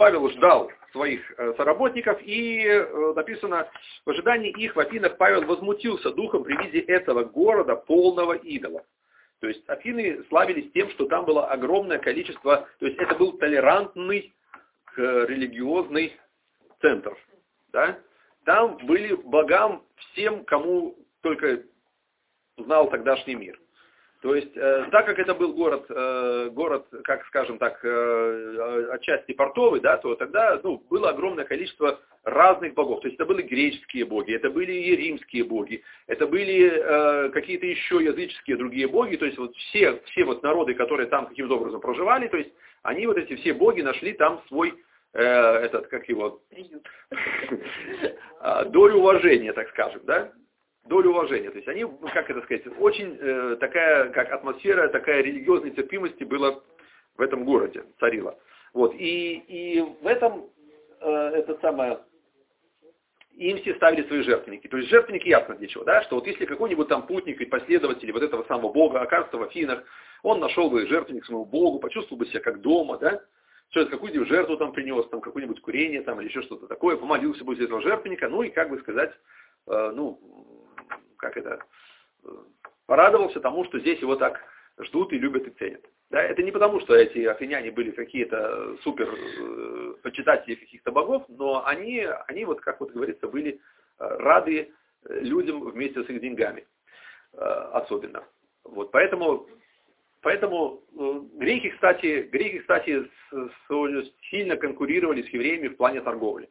Павел ждал своих соработников, и написано, в ожидании их в Афинах Павел возмутился духом при виде этого города, полного идолов. То есть Афины славились тем, что там было огромное количество, то есть это был толерантный религиозный центр. Да? Там были богам всем, кому только знал тогдашний мир. То есть, так как это был город, как скажем так, отчасти портовый, да, то тогда было огромное количество разных богов. То есть это были греческие боги, это были и римские боги, это были какие-то еще языческие другие боги. То есть вот все вот народы, которые там каким-то образом проживали, то есть они вот эти все боги нашли там свой, долю уважения, так скажем, да? Долю уважения. То есть они, как это сказать, очень такая, как атмосфера, такая религиозной терпимости была в этом городе, царила. Вот. И в этом, им все ставили свои жертвенники. То есть жертвенники ясно для чего, да, что вот если какой-нибудь там путник и последователь вот этого самого Бога окажется в Афинах, он нашел бы жертвенник своему Богу, почувствовал бы себя как дома, да, что-то, какую-нибудь жертву там принес, там какое-нибудь курение там или еще что-то такое, помолился бы из этого жертвенника, ну и как бы сказать, порадовался тому, что здесь его так ждут и любят и ценят. Да, это не потому, что эти афиняне были какие-то супер почитатели каких-то богов, но они вот, как вот говорится, были рады людям вместе с их деньгами, особенно. Вот, поэтому греки, кстати, сильно конкурировали с евреями в плане торговли.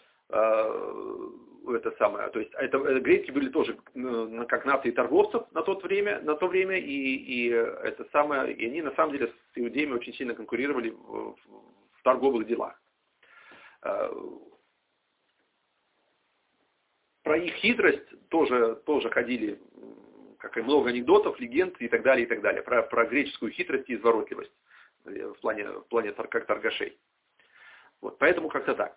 То есть греки были тоже как нации торговцев на то время, и они на самом деле с иудеями очень сильно конкурировали в торговых делах. Про их хитрость тоже ходили, как и много анекдотов, легенд и так далее, и так далее. Про греческую хитрость и изворотливость в плане как торгашей. Вот, поэтому как-то так.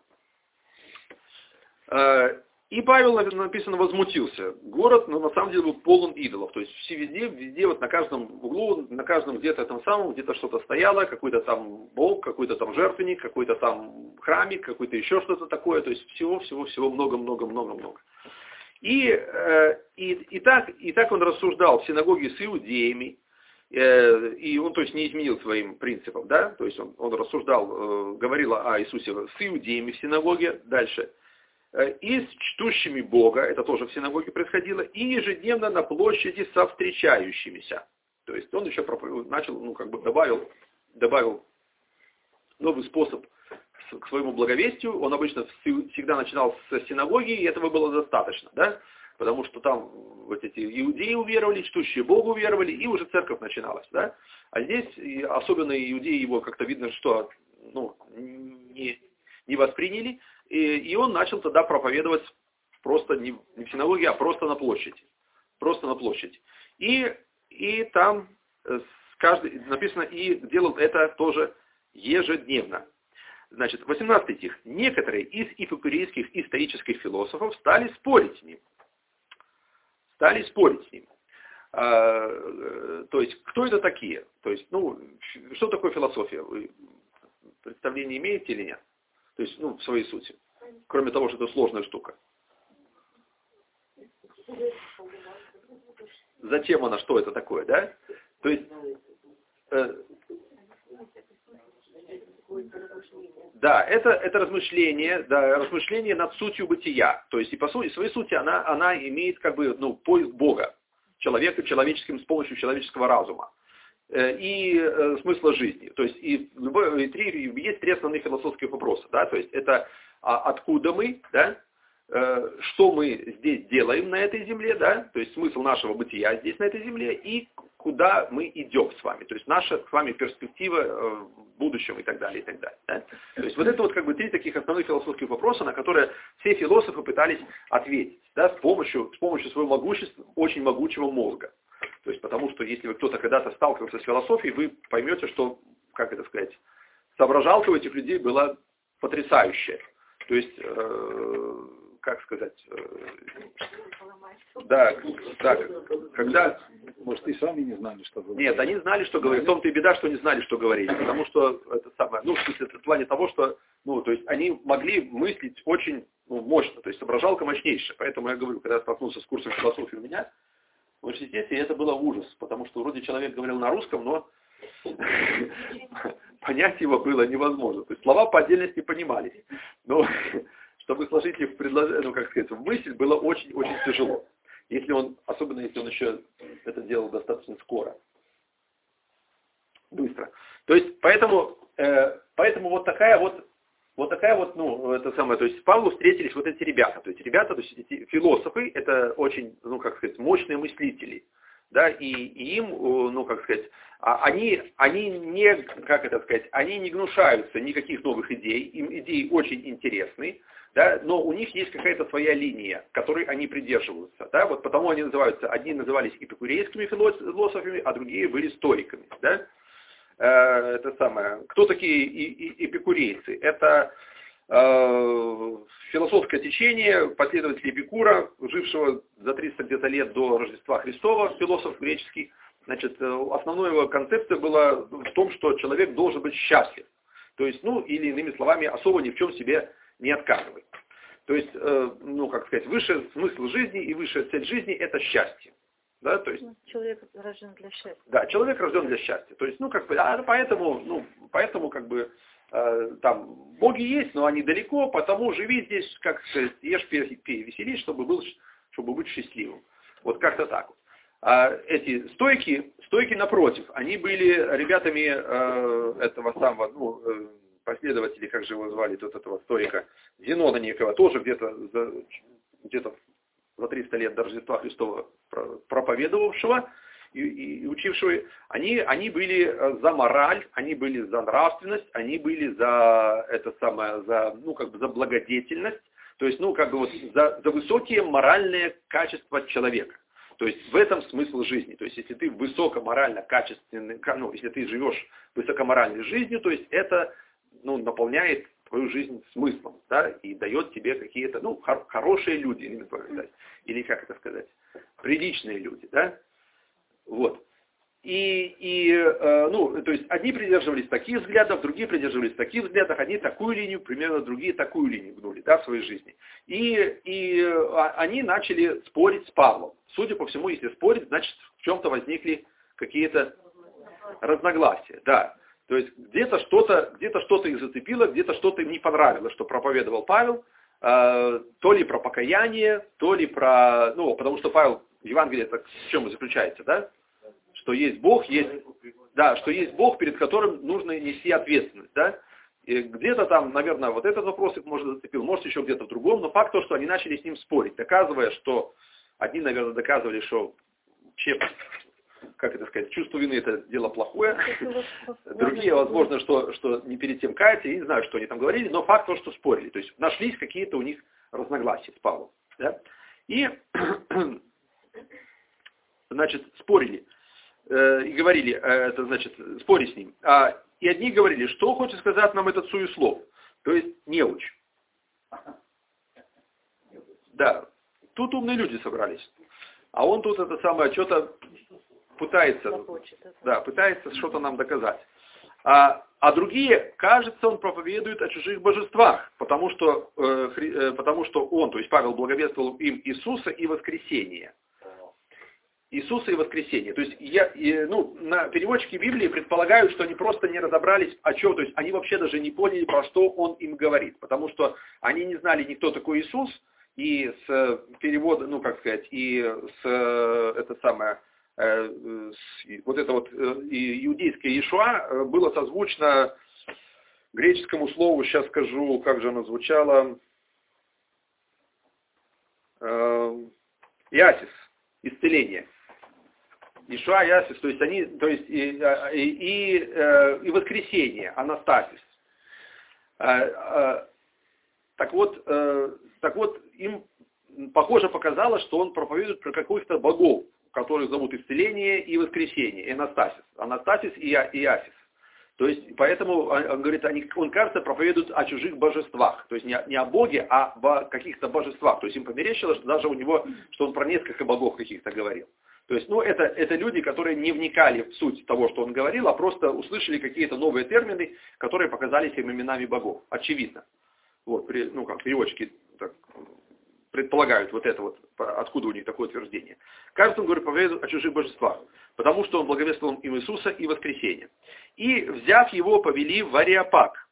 И Павел, написано, возмутился. Город, на самом деле, был полон идолов. То есть везде, вот на каждом углу, на каждом где-то где-то что-то стояло, какой-то там бог, какой-то там жертвенник, какой-то там храмик, какой-то еще что-то такое. То есть всего много. И так он рассуждал в синагоге с иудеями, и он, то есть, не изменил своим принципам, да, то есть он рассуждал, говорил о Иисусе с иудеями в синагоге, дальше. И с чтущими Бога, это тоже в синагоге происходило, и ежедневно на площади со встречающимися. То есть он еще начал, добавил новый способ к своему благовестию. Он обычно всегда начинал с синагоги, и этого было достаточно, да? Потому что там вот эти иудеи уверовали, чтущие Богу уверовали, и уже церковь начиналась, да? А здесь, особенно иудеи его как-то видно, что не восприняли, и он начал тогда проповедовать просто не в синагоге, а просто на площади. И там написано, и делал это тоже ежедневно. Значит, 18 стих. Некоторые из эпикурейских и стоических философов стали спорить с ним. То есть, кто это такие? То есть, что такое философия? Вы представление имеете или нет? То есть, в своей сути. Кроме того, что это сложная штука. Зачем она, что это такое, да? То есть, да, это размышление над сутью бытия. То есть, и по своей сути, она имеет поиск Бога человеческим с помощью человеческого разума. И смысла жизни. То есть есть три основных философских вопроса. Да? То есть это откуда мы, да? Что мы здесь делаем на этой земле, да? То есть смысл нашего бытия здесь на этой земле, и куда мы идем с вами. То есть наша с вами перспектива в будущем и так далее, и так далее. Да? То есть вот это вот три таких основных философских вопроса, на которые все философы пытались ответить, да? с помощью своего очень могучего мозга. То есть, потому что если вы кто-то когда-то сталкивался с философией, вы поймете, что, соображалка у этих людей была потрясающая. То есть, как сказать, да, когда... Может, и сами не знали, что говорить. Нет, они знали, что говорить. В том-то и беда, что не знали, что говорить. Потому что это самое, ну, в плане того, что, ну, то есть они могли мыслить очень мощно, то есть соображалка мощнейшая. Поэтому я говорю, когда я столкнулся с курсом философии у меня, в университете это было ужас, потому что вроде человек говорил на русском, но понять его было невозможно. То есть слова по отдельности понимались, но чтобы сложить их в предложение, ну, как сказать, в мысль, было очень-очень тяжело. Если он, особенно если он еще это делал достаточно скоро, быстро. То есть, поэтому вот такая вот, ну, это самое, то есть с Павлу встретились вот эти ребята. То есть ребята, то есть эти философы, это очень, ну, как сказать, мощные мыслители. Да, и им, ну, как сказать, они не, как это сказать, они не гнушаются никаких новых идей, им идеи очень интересны, да, но у них есть какая-то своя линия, которой они придерживаются, да, вот потому они называются, одни назывались эпикурейскими философами, а другие были стоиками, да. Это самое, кто такие эпикурейцы? Это философское течение последователей Эпикура, жившего за 300 где-то лет до Рождества Христова, философ греческий. Значит, основная его концепция была в том, что человек должен быть счастлив. То есть, ну, или иными словами, особо ни в чем себе не отказывать. То есть, ну, как сказать, высший смысл жизни и высшая цель жизни – это счастье. Да, то есть, человек рожден для счастья. Да, человек рожден для счастья. То есть, ну, как бы, поэтому, как бы, там, боги есть, но они далеко, потому живи здесь, как сказать, ешь, пей, веселись, чтобы быть счастливым. Вот как-то так вот. А эти стойки напротив, они были ребятами этого самого, ну, последователей, как же его звали, тут этого стоика, Зенона некого, тоже где-то за 300 лет до Рождества Христова проповедовавшего и учившего, они были за мораль, они были за нравственность, они были за это самое, ну, как бы за благодетельность, то есть, ну, как бы вот за высокие моральные качества человека. То есть в этом смысл жизни. То есть если ты высокоморально качественный, ну, если ты живешь высокоморальной жизнью, то есть это, ну, наполняет твою жизнь смыслом, да, и дает тебе какие-то, ну, хорошие люди, или как это сказать, приличные люди, да, вот. Ну, то есть одни придерживались таких взглядов, другие придерживались таких взглядов, одни такую линию, примерно другие такую линию гнули, да, в своей жизни. И они начали спорить с Павлом. Судя по всему, если спорить, значит, в чем-то возникли какие-то разногласия, да. То есть где-то что-то их зацепило, где-то что-то им не понравилось, что проповедовал Павел, то ли про покаяние, то ли про, ну, потому что Павел, Евангелие, это в чем и заключается, да? Что есть Бог, что есть Бог, перед которым нужно нести ответственность, да? И где-то там, наверное, вот этот вопрос их, может, зацепил, может, еще где-то в другом, но факт то, что они начали с ним спорить, доказывая, что, одни, наверное, доказывали, что вообще, как это сказать, чувство вины это дело плохое, другие, возможно, что не перед тем каяться, я не знаю, что они там говорили, но факт то, что спорили, то есть нашлись какие-то у них разногласия с Павлом, да? И, значит, спорили. И говорили, это значит, спори с ним. И одни говорили, что хочет сказать нам этот суеслов, то есть неуч. Да, тут умные люди собрались. А он тут это самое, что-то пытается что-то нам доказать. А другие, кажется, он проповедует о чужих божествах, потому что он, то есть Павел, благовествовал им Иисуса и воскресение. Иисуса и воскресение. То есть переводчики Библии предполагают, что они просто не разобрались о чем, то есть они вообще даже не поняли, про что он им говорит, потому что они не знали ни кто такой Иисус, и с перевода, ну как сказать, и с это самое, вот это вот иудейское Иешуа было созвучно греческому слову, сейчас скажу, как же оно звучало, иасис, исцеление. Иешуа, Иасис, то есть они, то есть и воскресение, Анастасис. Так вот, им, похоже, показалось, что он проповедует про каких-то богов, которых зовут исцеление и воскресение, Анастасис и Иасис. То есть, поэтому, он говорит, он, кажется, проповедует о чужих божествах. То есть, не о Боге, а о каких-то божествах. То есть, им померещилось, что даже у него, что он про несколько богов каких-то говорил. То есть, это люди, которые не вникали в суть того, что он говорил, а просто услышали какие-то новые термины, которые показались им именами богов. Очевидно. Вот, как переводчики так предполагают вот это вот, откуда у них такое утверждение. Кажется, он говорит, проповедует о чужих божествах, потому что он благовествовал им Иисуса и воскресение. И, взяв его, повели в Ареопаг.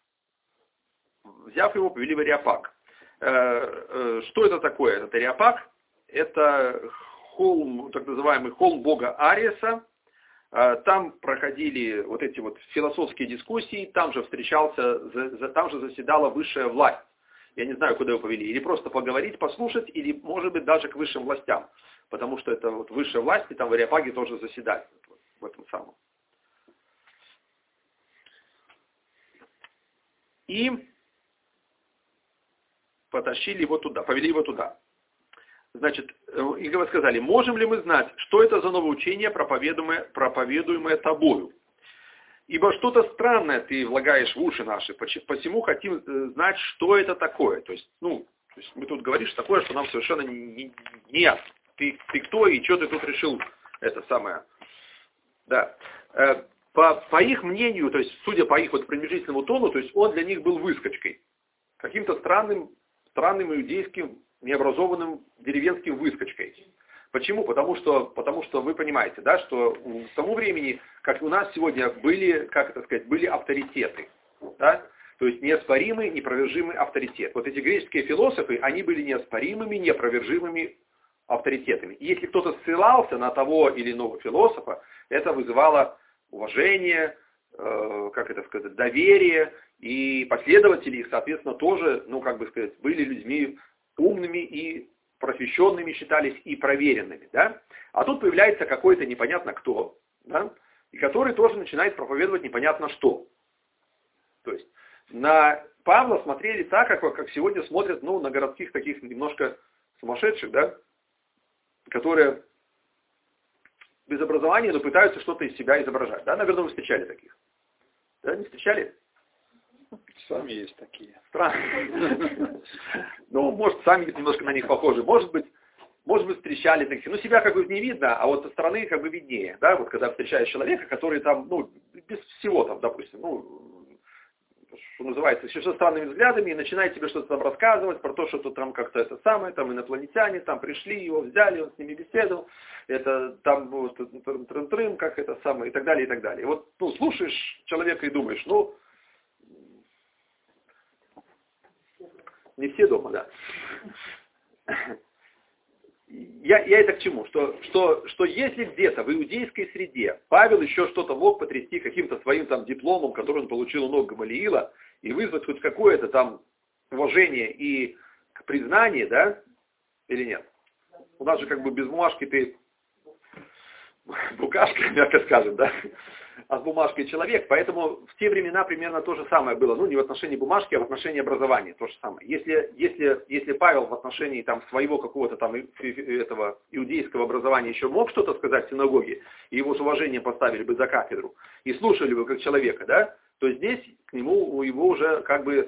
Что это такое? Этот Ареопаг? Это холм, так называемый холм бога Ариеса. Там проходили вот эти вот философские дискуссии, там же там же заседала высшая власть. Я не знаю, куда его повели. Или просто поговорить, послушать, или, может быть, даже к высшим властям. Потому что это вот высшая власть, и там в Ареопаге тоже заседают в этом самом. И потащили его туда, повели его туда. Значит, и сказали, можем ли мы знать, что это за новоучение, проповедуемое тобою? Ибо что-то странное ты влагаешь в уши наши, посему хотим знать, что это такое. То есть мы тут говоришь такое, что нам совершенно не ясно. Ты кто и что ты тут решил, это самое. Да. По их мнению, то есть судя по их вот приближительному тону, то есть он для них был выскочкой. Каким-то странным иудейским, необразованным деревенским выскочкой. Почему? Потому что вы понимаете, да, что в тому времени, как у нас сегодня были авторитеты. Да? То есть неоспоримый, непровержимый авторитет. Вот эти греческие философы, они были неоспоримыми, непровержимыми авторитетами. И если кто-то ссылался на того или иного философа, это вызывало уважение, доверие, и последователи их, соответственно, тоже, были людьми умными и просвещенными считались и проверенными. Да? А тут появляется какой-то непонятно кто, да? И который тоже начинает проповедовать непонятно что. То есть на Павла смотрели так, как сегодня смотрят на городских таких немножко сумасшедших, да? Которые без образования, но пытаются что-то из себя изображать. Да? Наверное, вы встречали таких. Да, не встречали? Сами есть такие. Странно. Может, сами немножко на них похожи. Может быть, встречали таких. Себя не видно, а вот со стороны виднее. Да? Вот когда встречаешь человека, который там, без всего там, допустим, что называется, еще со странными взглядами, и начинает тебе что-то там рассказывать про то, что тут там как-то это самое, там инопланетяне, там пришли, его взяли, он с ними беседовал, это там трым-трым, как это самое, и так далее, и так далее. И вот, слушаешь человека и думаешь, не все дома, да. Я это к чему? Что если где-то в иудейской среде Павел еще что-то мог потрясти каким-то своим там дипломом, который он получил у ног Гамалиила, и вызвать хоть какое-то там уважение и признание, да, или нет? У нас же без бумажки ты букашка, мягко скажем, да, а с бумажкой человек. Поэтому в те времена примерно то же самое было. Не в отношении бумажки, а в отношении образования. То же самое. Если Павел в отношении там своего какого-то там этого иудейского образования еще мог что-то сказать в синагоге, и его с уважением поставили бы за кафедру, и слушали бы как человека, да, то здесь к нему его уже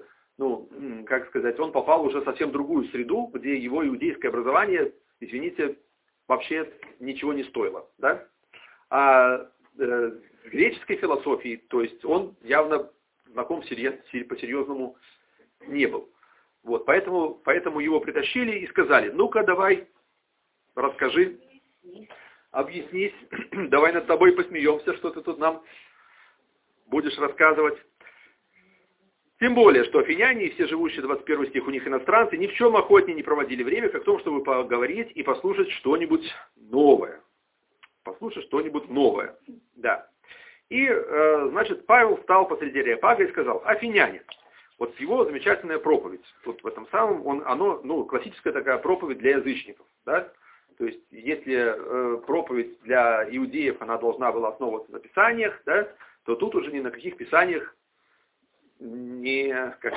он попал уже совсем в другую среду, где его иудейское образование, извините, вообще ничего не стоило, да. А греческой философии, то есть он явно знаком по-серьезному не был. Вот, поэтому его притащили и сказали, ну-ка давай, расскажи, объяснись, давай над тобой посмеемся, что ты тут нам будешь рассказывать. Тем более, что афиняне и все живущие, 21 стих, у них иностранцы, ни в чем охотнее не проводили время, как в том, чтобы поговорить и послушать что-нибудь новое. Послушать что-нибудь новое. Да. И, значит, Павел встал посреди Ареопага и сказал, афиняне, вот его замечательная проповедь, тут в этом самом, классическая такая проповедь для язычников, да? То есть, если проповедь для иудеев, она должна была основываться на писаниях, да, то тут уже ни на каких писаниях не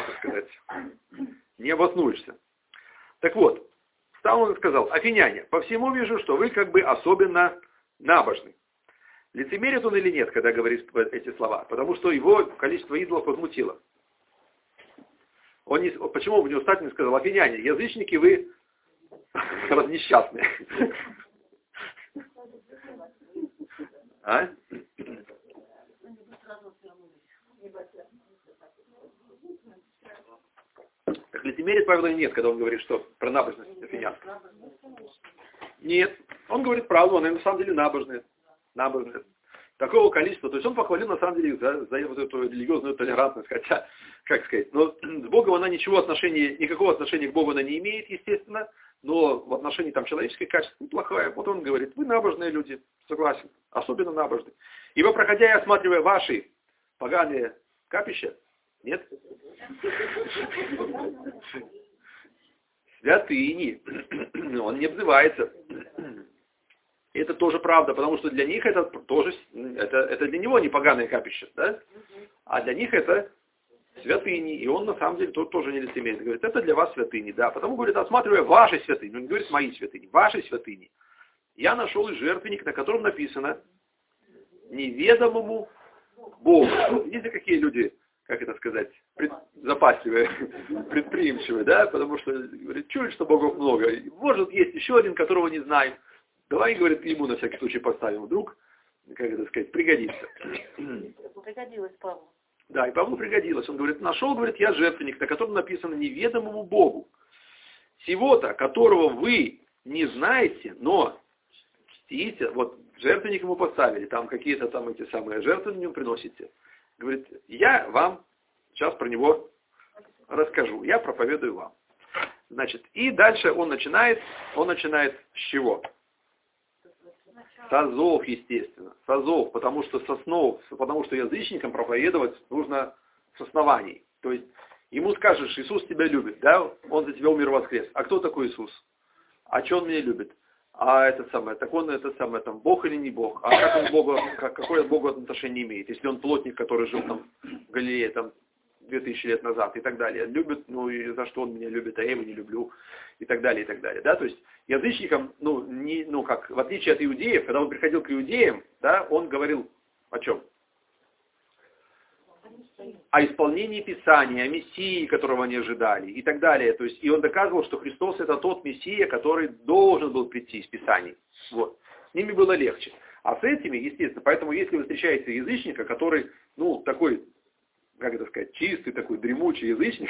обоснуешься. Так вот, встал он и сказал, афиняне, по всему вижу, что вы особенно набожны. Лицемерит он или нет, когда говорит эти слова? Потому что его количество идолов возмутило. Почему в него встать не сказал: афиняне, язычники, вы разнесчастные. А? Так лицемерит Павел или нет, когда он говорит, что про набожность афинянскую? Нет. Он говорит правду, они на самом деле набожные. Такого количества. То есть он похвалил на самом деле за вот эту религиозную толерантность. Хотя, как сказать, но с Богом она никакого отношения к Богу она не имеет, естественно. Но в отношении там человеческих качеств неплохая. Вот он говорит: вы набожные люди, согласен, особенно набожные. Ибо проходя и осматривая ваши поганые капища, нет? Святыни. Он не обзывается. Это тоже правда, потому что для них это тоже, это для него не поганое капище, да? А для них это святыни. И он на самом деле тут тоже не лицемерит. Говорит: это для вас святыни, да. Потому, говорит, осматривая ваши святыни, он не говорит мои святыни, ваши святыни, я нашел и жертвенник, на котором написано неведомому Богу. Видите, какие люди, как это сказать, запасливые, предприимчивые, да? Потому что, говорит, чует, что Богов много. Может, есть еще один, которого не знаем. Давай, говорит, ему на всякий случай поставим. Вдруг, как это сказать, пригодится. Пригодилось Павлу. Да, и Павлу пригодилось. Он говорит: нашел, говорит, я жертвенник, на котором написано неведомому Богу. Сего-то, которого вы не знаете, но чтите. Вот жертвенник ему поставили, там какие-то там эти самые жертвы на нем приносите. Говорит: я вам сейчас про него расскажу, я проповедую вам. Значит, и дальше он начинает с чего? С азов, естественно. С азов, потому что язычникам проповедовать нужно с оснований. То есть ему скажешь: Иисус тебя любит, да? Он за тебя умер, воскрес. А кто такой Иисус? А что он меня любит? А он там Бог или не Бог? А как он Богу, какое от Бога отношение имеет? Если он плотник, который жил там в Галилее там 2000 лет назад и так далее. Любит, ну и за что он меня любит, а я его не люблю, и так далее, и так далее. Да? То есть язычникам, в отличие от иудеев, когда он приходил к иудеям, да, он говорил о чем? О исполнении Писания, о Мессии, которого они ожидали, и так далее. То есть, и он доказывал, что Христос это тот Мессия, который должен был прийти из Писаний. Вот. С ними было легче. А с этими, естественно, поэтому если вы встречаете язычника, который, такой, как это сказать, чистый, такой дремучий язычник,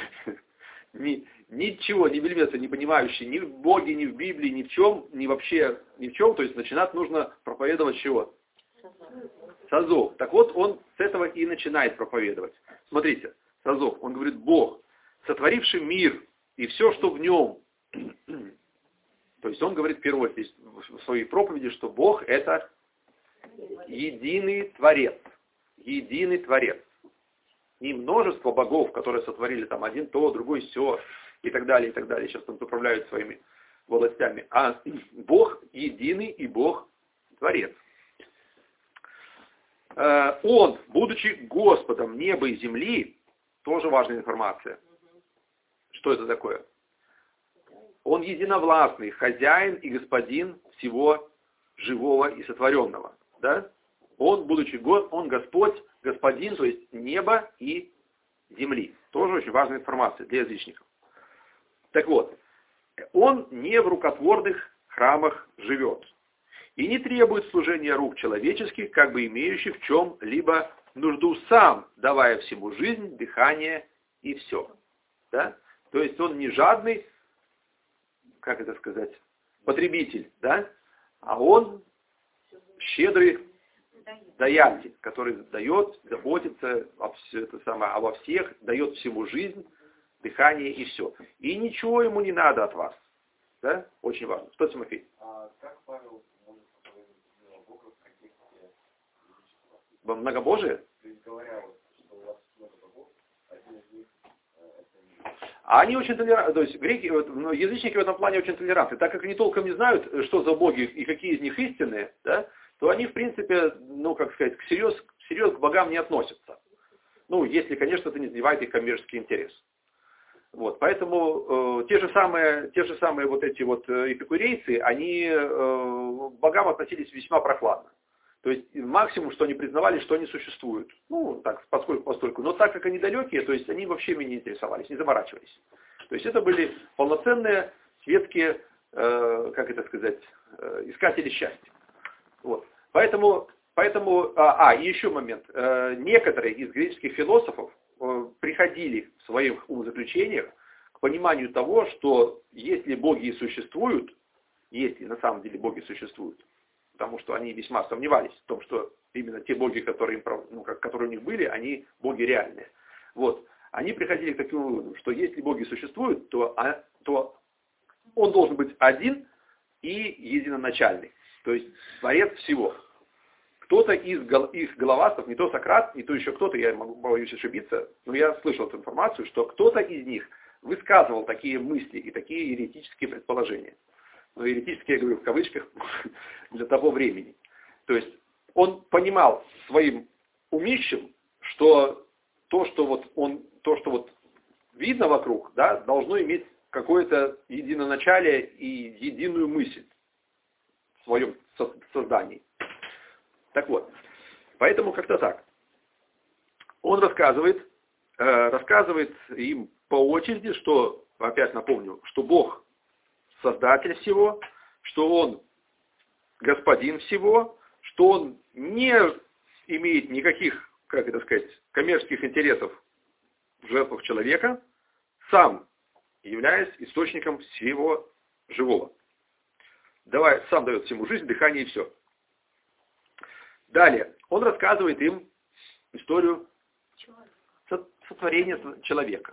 ничего, ни миллиметра не понимающий ни в Боге, ни в Библии, ни в чем, ни вообще, ни в чем, то есть начинать нужно проповедовать чего? Сазов. Так вот, он с этого и начинает проповедовать. Смотрите, Сазов, он говорит: Бог, сотворивший мир и все, что в нем. То есть он говорит в первую очередь в своей проповеди, что Бог это единый Творец. Единый Творец. Не множество богов, которые сотворили там один то, другой сё, и так далее, и так далее. Сейчас там управляют своими властями. А Бог единый и Бог Творец. Он, будучи Господом неба и земли, тоже важная информация. Что это такое? Он единовластный, хозяин и господин всего живого и сотворенного. Да? Он, будучи он Господь, господин, то есть неба и земли. Тоже очень важная информация для язычников. Так вот, он не в рукотворных храмах живет. И не требует служения рук человеческих, как бы имеющих в чем-либо нужду сам, давая всему жизнь, дыхание и все. Да? То есть он не жадный, как это сказать, потребитель, да? А он щедрый даятель, который дает, заботится обо всех, дает всему жизнь, дыхание и все. И ничего ему не надо от вас. Да? Очень важно. Что, Тимофей? Как Павел может проповедовать Бога в контексте во многобожие? То есть говоря, что у вас много богов, один из них А они очень толерантны, то есть греки, язычники в этом плане очень толерантны, так как они толком не знают, что за боги и какие из них истинные, да, то они, в принципе, всерьез к богам не относятся. Если, конечно, это не задевает их коммерческий интерес. Вот, поэтому те же самые вот эти вот эпикурейцы, они к богам относились весьма прохладно. То есть максимум, что они признавали, что они существуют. Ну, так, постольку. Но так как они далекие, то есть они вообще ими не интересовались, не заморачивались. То есть это были полноценные светские, как это сказать, искатели счастья. Вот. Поэтому, и еще момент. Некоторые из греческих философов приходили в своих умозаключениях к пониманию того, что если боги и существуют, если на самом деле боги существуют, потому что они весьма сомневались в том, что именно те боги, которые у них были, они боги реальные. Вот. Они приходили к такому выводу, что если боги существуют, то он должен быть один и единоначальный, то есть творец всего. Кто-то из их головастов, не то Сократ, не то еще кто-то, я боюсь ошибиться, но я слышал эту информацию, что кто-то из них высказывал такие мысли и такие еретические предположения. Но еретические, я говорю в кавычках, для того времени. То есть он понимал своим умищем, что то, что видно вокруг, да, должно иметь какое-то единоначалие и единую мысль в своем создании. Так вот, поэтому как-то так. Он рассказывает им по очереди, что, опять напомню, что Бог создатель всего, что Он господин всего, что Он не имеет никаких, как это сказать, коммерческих интересов в жертвах человека, сам являясь источником всего живого. Сам дает всему жизнь, дыхание и все. Далее, он рассказывает им историю сотворения человека.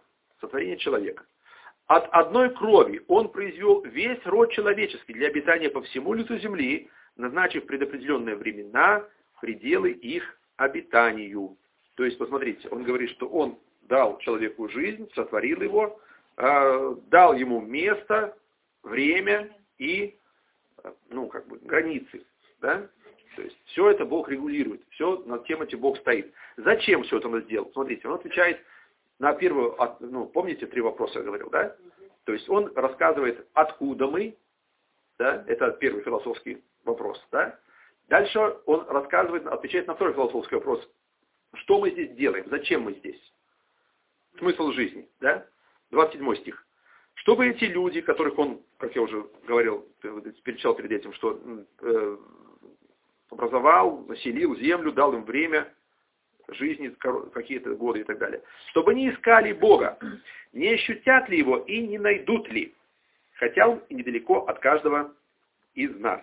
От одной крови он произвел весь род человеческий для обитания по всему лицу земли, назначив предопределенные времена, пределы их обитанию. То есть, посмотрите, он говорит, что он дал человеку жизнь, сотворил его, дал ему место, время и, границы. Да? То есть все это Бог регулирует, все над тем этим Бог стоит. Зачем все это он сделал? Смотрите, он отвечает на первую, помните, 3 вопроса я говорил, да? То есть он рассказывает, откуда мы, да? Это первый философский вопрос, да? Дальше он отвечает на второй философский вопрос, что мы здесь делаем, зачем мы здесь? Смысл жизни, да? 27 стих. Чтобы эти люди, которых он, как я уже говорил, перечислял перед этим, что образовал, населил землю, дал им время жизни, какие-то годы и так далее. Чтобы не искали Бога, не ощутят ли Его и не найдут ли, хотя Он и недалеко от каждого из нас.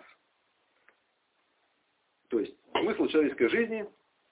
То есть смысл человеческой жизни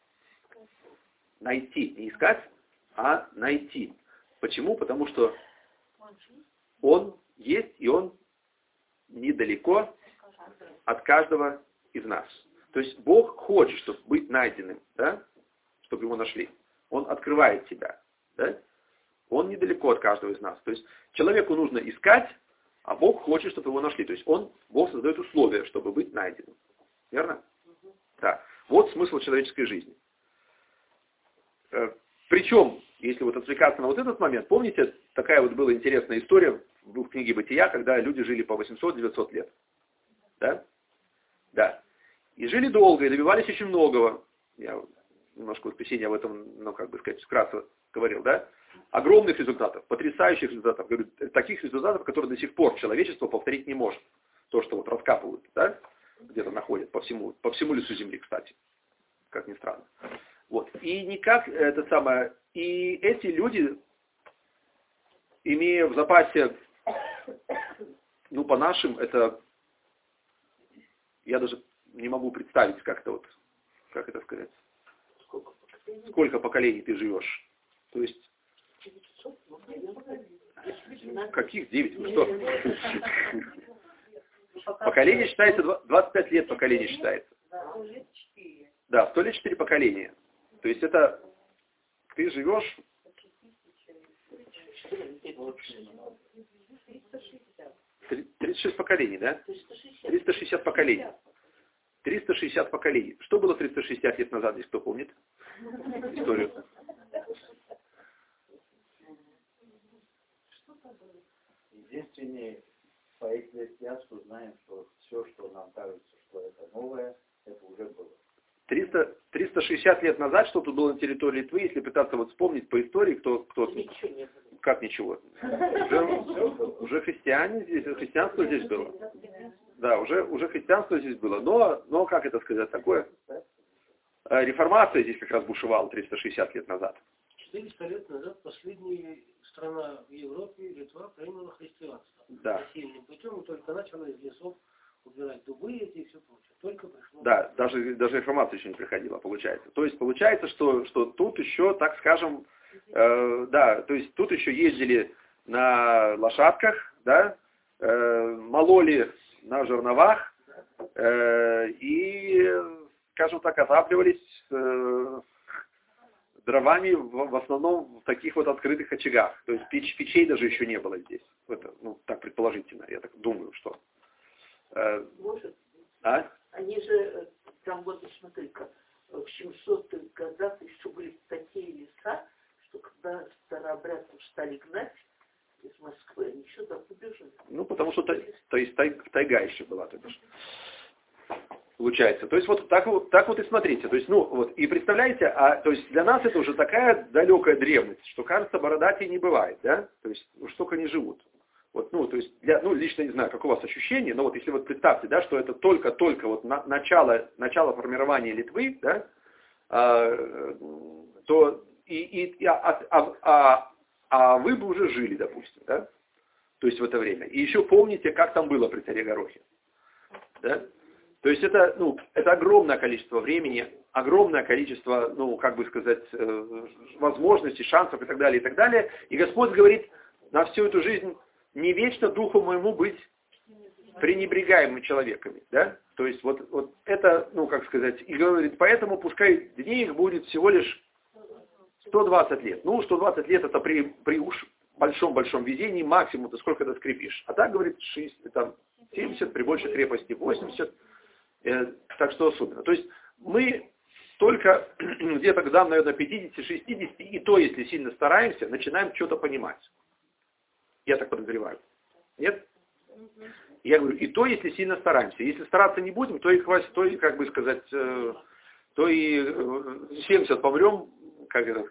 — найти, не искать, а найти. Почему? Потому что Он есть, и Он недалеко от каждого из нас. То есть Бог хочет, чтобы быть найденным, да? Чтобы его нашли. Он открывает себя. Да? Он недалеко от каждого из нас. То есть человеку нужно искать, а Бог хочет, чтобы его нашли. То есть Бог создает условия, чтобы быть найденным. Верно? Да. Вот смысл человеческой жизни. Причем, если вот отвлекаться на вот этот момент, помните, такая вот была интересная история в книге «Бытия», когда люди жили по 800-900 лет. Да? Да. И жили долго, и добивались очень многого. Я немножко в воскресенье об этом, вкратце говорил, да? Огромных результатов, потрясающих результатов. Говорю, таких результатов, которые до сих пор человечество повторить не может. То, что вот раскапывают, да? Где-то находят по всему лицу земли, кстати. Как ни странно. Вот. И и эти люди, имея в запасе, по нашим, это, я даже не могу представить как-то вот, как это сказать, сколько поколений ты живешь. То есть, каких 9? Ну что? Поколение считается, 25 лет поколение считается. Да, 100 лет 4 поколения. То есть это, ты живешь... 36 поколений, да? 360 поколений. 360 поколений. Что было 360 лет назад, здесь кто помнит историю? Единственное, по экклесиасту знаем, что все, что нам кажется, что это новое, это уже было. 360 лет назад что тут было на территории Литвы, если пытаться вот вспомнить по истории, кто Ничего не было. как ничего. Уже христиане здесь, христианство здесь было. Да, уже христианство здесь было. Но как это сказать, такое? Реформация здесь как раз бушевала 360 лет назад. 400 лет назад последняя страна в Европе, Литва, приняла христианство. Да. Насильным путем и только начала из лесов убирать дубы эти и все прочее. Только пришло. Да, даже реформация еще не приходила, получается. То есть получается, что тут еще, так скажем, да, то есть тут еще ездили на лошадках, да, мололи на жерновах и, скажем так, отапливались дровами в основном в таких вот открытых очагах. То есть печей даже еще не было здесь. Это, ну, так предположительно, я так думаю, что. Может, А? они же, там вот, смотри-ка, в 700-х годах еще были такие леса, что когда старообрядцев стали гнать из Москвы, они еще так убежали. Ну, потому что то есть тайга еще была, то бишь. Получается. То есть вот так вот и смотрите. То есть, ну, вот, и представляете, то есть для нас это уже такая далекая древность, что, кажется, бородатей не бывает, да? То есть, уж столько не живут. Вот, ну, то есть, лично не знаю, как у вас ощущение, но вот если вот представьте, да, что это только вот начало формирования Литвы, да, то вы бы уже жили, допустим, да, то есть в это время. И еще помните, как там было при царе Горохе, да? То есть это огромное количество времени, огромное количество, ну, как бы сказать, возможностей, шансов и так далее, и так далее. И Господь говорит, на всю эту жизнь не вечно духу моему быть пренебрегаемыми человеками, да? То есть вот это, ну, как сказать, и говорит, поэтому пускай дней их будет всего лишь 120 лет. Ну, 120 лет это при уж большом везении максимум, ты сколько это скрепишь. А так, говорит, 70, при большей крепости 80. Так что особенно. То есть мы только где-то к годам, наверное, 50-60, и то, если сильно стараемся, начинаем что-то понимать. Я так подозреваю. Нет? Я говорю, и то, если сильно стараемся. Если стараться не будем, то и хватит, то и, как бы сказать, то и 70 помрем, как это,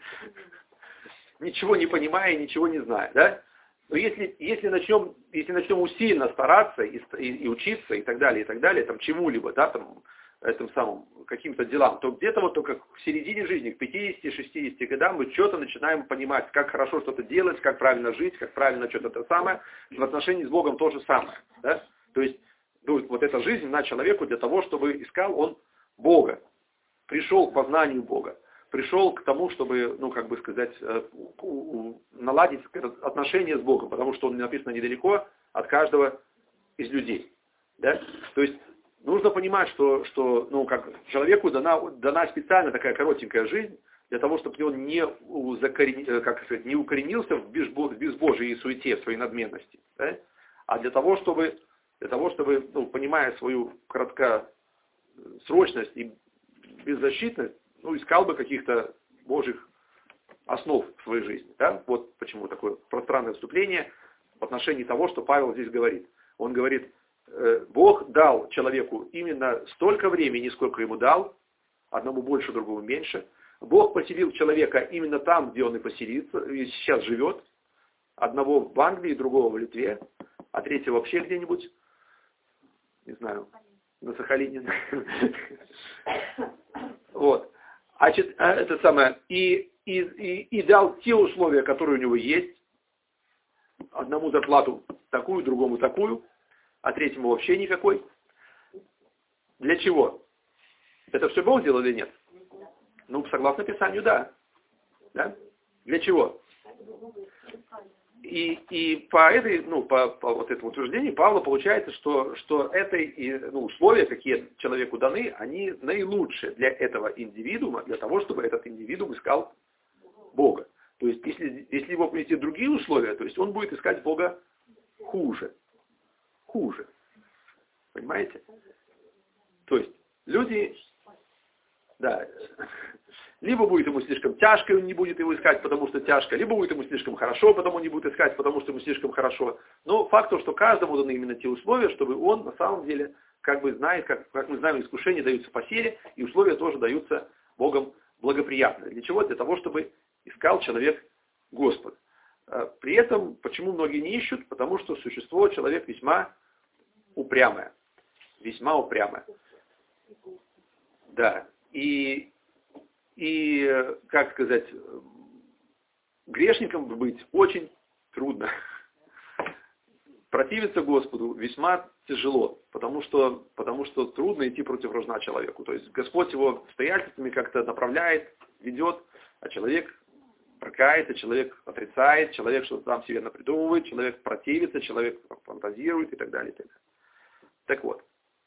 ничего не понимая, ничего не зная, да? Но если начнем усиленно стараться и учиться и так далее, там чему-либо, да, там, этим самым, каким-то делам, то где-то вот только в середине жизни, к 50-60 годам, мы что-то начинаем понимать, как хорошо что-то делать, как правильно жить, как правильно что-то то самое. В отношении с Богом то же самое, да? То есть, ну, вот эта жизнь на человеку для того, чтобы искал он Бога, пришел к познанию Бога. Пришел к тому, чтобы, ну, как бы сказать, наладить отношения с Богом, потому что он написано недалеко от каждого из людей. Да? То есть нужно понимать, что ну, как человеку дана специально такая коротенькая жизнь, для того, чтобы он не укоренился в безбожии и суете, в своей надменности. Да? А для того, чтобы ну, понимая свою краткосрочность и беззащитность, ну, искал бы каких-то Божьих основ в своей жизни. Да? Вот почему такое пространное вступление в отношении того, что Павел здесь говорит. Он говорит, Бог дал человеку именно столько времени, сколько ему дал, одному больше, другому меньше. Бог поселил человека именно там, где он и поселится, и сейчас живет. Одного в Англии, другого в Литве, а третьего вообще где-нибудь, не знаю, на Сахалине. Вот. Это самое, и дал те условия, которые у него есть. Одному зарплату такую, другому такую, а третьему вообще никакой. Для чего? Это все Бог сделал или нет? Ну, согласно Писанию, да. Да? Для чего? И по этой, ну, по вот этому утверждению Павла получается, что условия, какие человеку даны, они наилучшие для этого индивидуума, для того, чтобы этот индивидуум искал Бога. То есть, если его принести другие условия, то есть он будет искать Бога хуже. Хуже. Понимаете? То есть, люди Да. Либо будет ему слишком тяжко, и он не будет его искать, потому что тяжко, либо будет ему слишком хорошо, потому он не будет искать, потому что ему слишком хорошо. Но факт то, что каждому даны именно те условия, чтобы он на самом деле как бы знает, как мы знаем, искушения даются по силе, и условия тоже даются Богом благоприятные. Для чего? Для того, чтобы искал человек Господа. При этом, почему многие не ищут? Потому что существо, человек весьма упрямое. Весьма упрямое. Да. И как сказать, грешником быть очень трудно. Противиться Господу весьма тяжело, потому что трудно идти против рожна человеку. То есть Господь его обстоятельствами как-то направляет, ведет, а человек прокается, человек отрицает, человек что-то там себе напридумывает, человек противится, человек фантазирует и так далее. Так вот.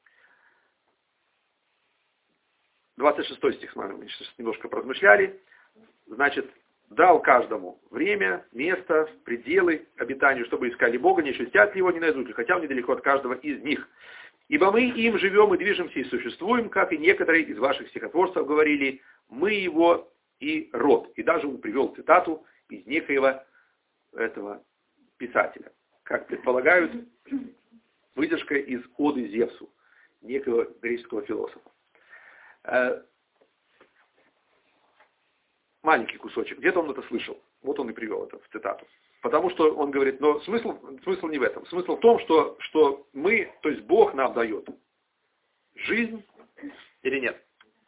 26 стих, мы сейчас немножко поразмышляли. Значит, дал каждому время, место, пределы обитанию, чтобы искали Бога, не ощутят ли его, не найдут ли, хотя он недалеко от каждого из них. Ибо мы им живем и движемся и существуем, как и некоторые из ваших стихотворцев говорили, мы его и род. И даже он привел цитату из некоего этого писателя. Как предполагают, выдержка из оды Зевсу, некого греческого философа. Маленький кусочек. Где-то он это слышал. Вот он и привел это в цитату. Потому что он говорит, но смысл не в этом. Смысл в том, что мы, то есть Бог нам дает жизнь или нет.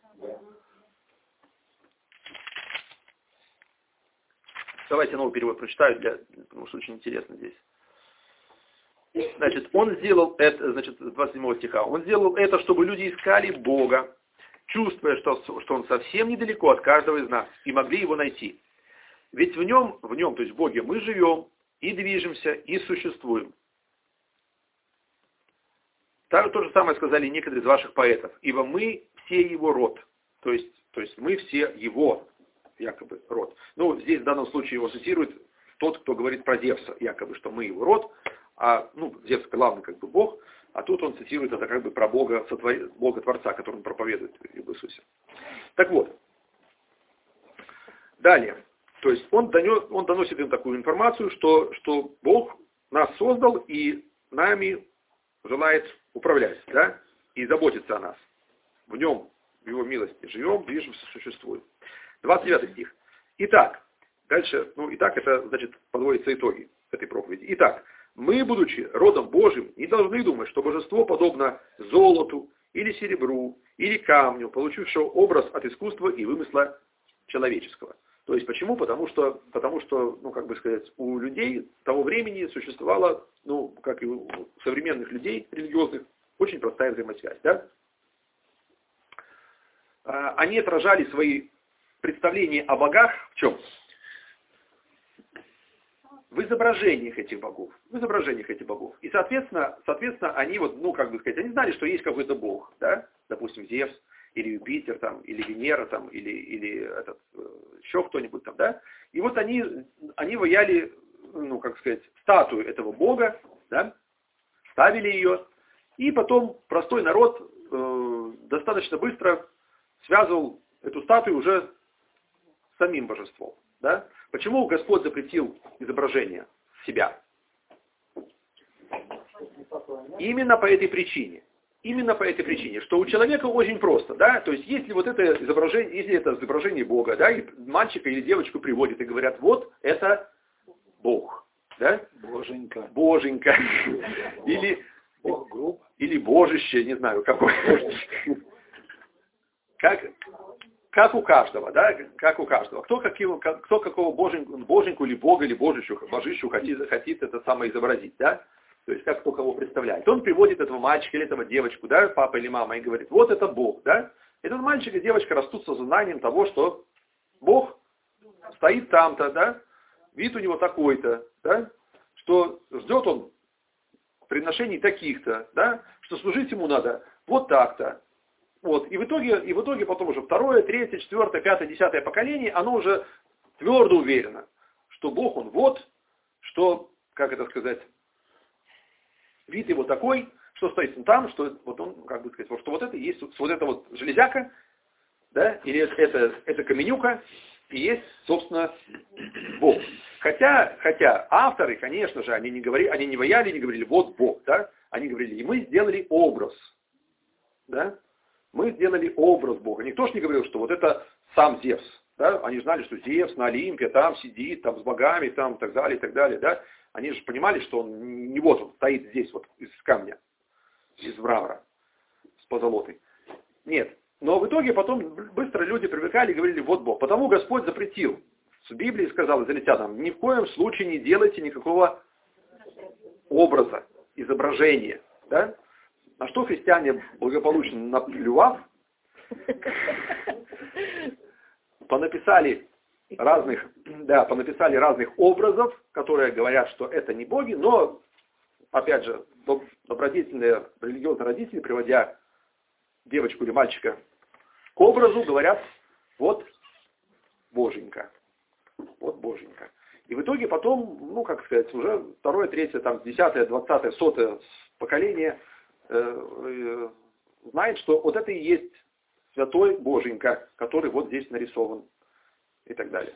Давайте новый перевод прочитаю, потому что очень интересно здесь. Значит, он сделал это, значит, 27 стиха. Он сделал это, чтобы люди искали Бога, чувствуя, что он совсем недалеко от каждого из нас, и могли его найти. Ведь в нем, то есть в Боге, мы живем, и движемся, и существуем. То же самое сказали некоторые из ваших поэтов. Ибо мы все его род. То есть мы все его, якобы, род. Ну, здесь в данном случае его цитирует тот, кто говорит про Зевса, якобы, что мы его род. А, Зевс главный как бы Бог. А тут он цитирует это как бы про Бога, Бога-творца, который он проповедует в Иисусе. Так вот. Далее. То есть он доносит им такую информацию, что Бог нас создал и нами желает управлять, да, и заботиться о нас. В нем, в его милости живем, движемся, существуем. 29 стих. Итак, дальше, итак, это, значит, подводятся итоги этой проповеди. Итак, мы, будучи родом Божьим, не должны думать, что божество подобно золоту, или серебру, или камню, получившего образ от искусства и вымысла человеческого. То есть почему? Потому что, как бы сказать, у людей того времени существовала, как и у современных людей религиозных, очень простая взаимосвязь. Да? Они отражали свои представления о богах в чем? В изображениях этих богов. И, соответственно, они они знали, что есть какой-то бог, да? Допустим, Зевс, или Юпитер, там, или Венера, там, или еще кто-нибудь там, да? И вот они ваяли, статую этого бога, да? Ставили ее, и потом простой народ достаточно быстро связывал эту статую уже с самим божеством, да? Почему Господь запретил изображение себя? Именно по этой причине. Что у человека очень просто, да, то есть если это изображение Бога, да, и мальчика или девочку приводят и говорят, вот это Бог, да? Боженька. Или Божище, не знаю, какой. Как у каждого, да, как у каждого. Кто какого боженьку или Бога, или божищу хотит это самое изобразить, да? То есть как кто кого представляет. Он приводит этого мальчика или этого девочку, да, папа или мама, и говорит, вот это Бог, да. Этот мальчик и девочка растут с сознанием того, что Бог стоит там-то, да, вид у него такой-то, да, что ждет он приношений таких-то, да, что служить ему надо вот так-то. Вот. И в итоге потом уже 2, 3, 4, 5, 10 поколение, оно уже твердо уверено, что Бог он вот, что, как это сказать, вид его такой, что стоит он там, что вот он, как бы сказать, что вот это есть, вот эта вот железяка, да, или это каменюка и есть, собственно, Бог. Хотя авторы, конечно же, они не говорили, вот Бог, да, они говорили, и мы сделали образ, да, мы сделали образ Бога. Никто же не говорил, что вот это сам Зевс, да, они знали, что Зевс на Олимпе там сидит, там с богами, там, и так далее, да, они же понимали, что он не вот он стоит здесь, вот из камня, из мрамора, с позолотой. Нет. Но в итоге потом быстро люди привыкали и говорили, вот Бог. Потому Господь запретил. В Библии сказал израильтянам, ни в коем случае не делайте никакого образа, изображения. Да? На что христиане, благополучно наплював, понаписали разных образов, которые говорят, что это не боги, но, опять же, добродетельные религиозные родители, приводя девочку или мальчика к образу, говорят, вот Боженька. Вот Боженька. И в итоге потом, ну, как сказать, уже второе, третье, там, 10-е, 20-е, 100-е поколение знает, что вот это и есть святой Боженька, который вот здесь нарисован. И так далее.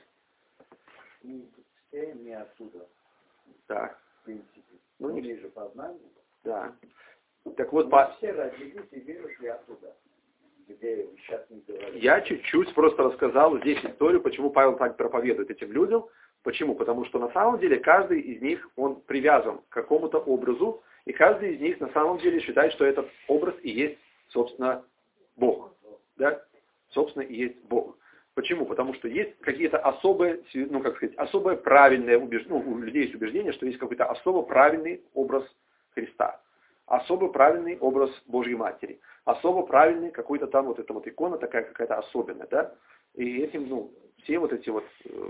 Все не оттуда. Да. В принципе. Ну, не ближе по знанию. Да. Так вот, Все родились и выросли оттуда. Где сейчас не говорят. Я чуть-чуть просто рассказал здесь историю, почему Павел так проповедует этим людям. Почему? Потому что на самом деле каждый из них, он привязан к какому-то образу, и каждый из них на самом деле считает, что этот образ и есть, собственно, Бог. Да? Собственно, и есть Бог. Почему? Потому что есть какие-то особые, ну, как сказать, особое правильное убеждение, ну, у людей есть убеждение, что есть какой-то особо правильный образ Христа, особо правильный образ Божьей Матери, особо правильный какой-то там вот эта вот икона такая какая-то особенная, да? И этим, ну, все вот эти вот,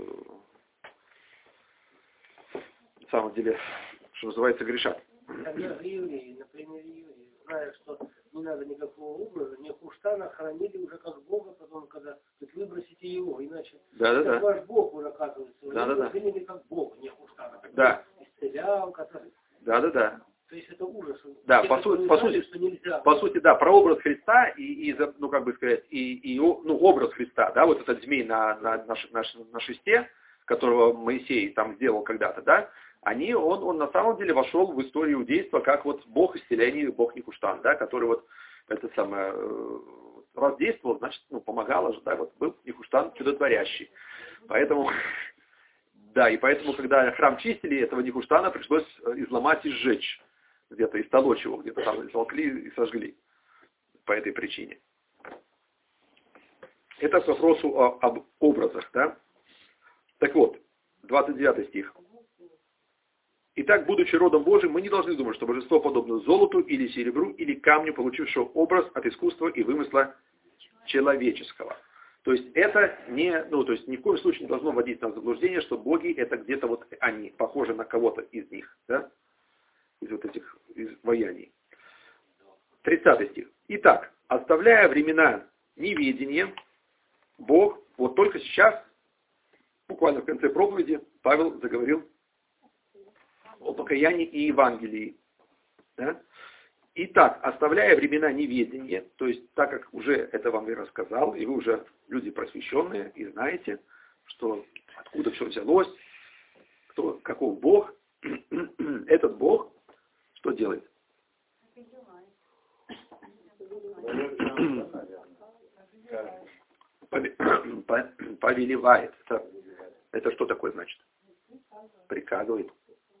на самом деле, что называется, грешат. Тогда евреи, например, евреи, зная, что не надо никакого образа, Нехуштана хранили уже как Бога, потом, когда вот выбросите его, иначе Да. ваш Бог уже оказывается. Да. Приняли как Бога, Нехуштана, который Да. исцелял, который... Да. То есть это ужас. Да, Те, по сути, да, про образ Христа и ну, как бы сказать, ну, образ Христа, да, вот этот змей на шесте, которого Моисей там сделал когда-то, да, он на самом деле вошел в историю иудейства как вот Бог исцеления, Бог Нехуштан, да, который вот это самое раз действовал, значит, ну, помогал же, да, вот был Нехуштан чудотворящий. Поэтому, да, и поэтому, когда храм чистили, этого Нехуштана пришлось изломать и сжечь, где-то истолочь его, где-то там изолкли и сожгли по этой причине. Это к вопросу об образах, да. Так вот, 29 стих. Итак, будучи родом Божиим, мы не должны думать, что божество подобно золоту или серебру или камню, получившего образ от искусства и вымысла человеческого. То есть это не, ну, то есть ни в коем случае не должно вводить нас в заблуждение, что боги это где-то вот они, похожи на кого-то из них, да? Из вот этих, из ваяний. 30 стих. Итак, оставляя времена неведения, Бог, вот только сейчас, буквально в конце проповеди, Павел заговорил о покаянии и Евангелии. Да? Итак, оставляя времена неведения, то есть так как уже это вам и рассказал, и вы уже люди просвещенные и знаете, что откуда все взялось, каков Бог, этот Бог что делает? Повелевает. Это что такое значит? Приказывает.